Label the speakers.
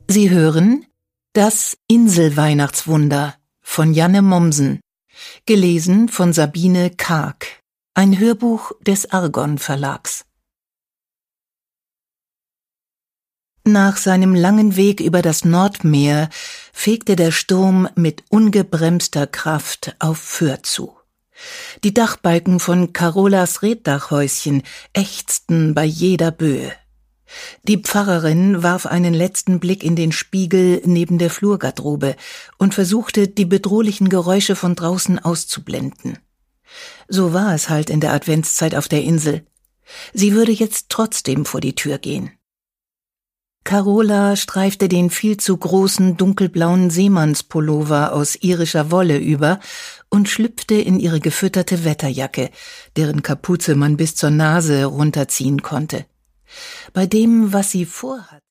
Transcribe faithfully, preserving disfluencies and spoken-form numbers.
Speaker 1: Sie hören Das Inselweihnachtswunder von Janne Mommsen, gelesen von Sabine Karg, ein Hörbuch des Argon Verlags. Nach seinem langen Weg über das Nordmeer fegte der Sturm mit ungebremster Kraft auf Föhr zu. Die Dachbalken von Carolas Reetdachhäuschen ächzten bei jeder Böe. Die Pfarrerin warf einen letzten Blick in den Spiegel neben der Flurgarderobe und versuchte, die bedrohlichen Geräusche von draußen auszublenden. So war es halt in der Adventszeit auf der Insel. Sie würde jetzt trotzdem vor die Tür gehen. Carola streifte den viel zu großen dunkelblauen Seemannspullover aus irischer Wolle über und schlüpfte in ihre gefütterte Wetterjacke, deren Kapuze man bis zur Nase runterziehen konnte. Bei dem, was sie vorhat,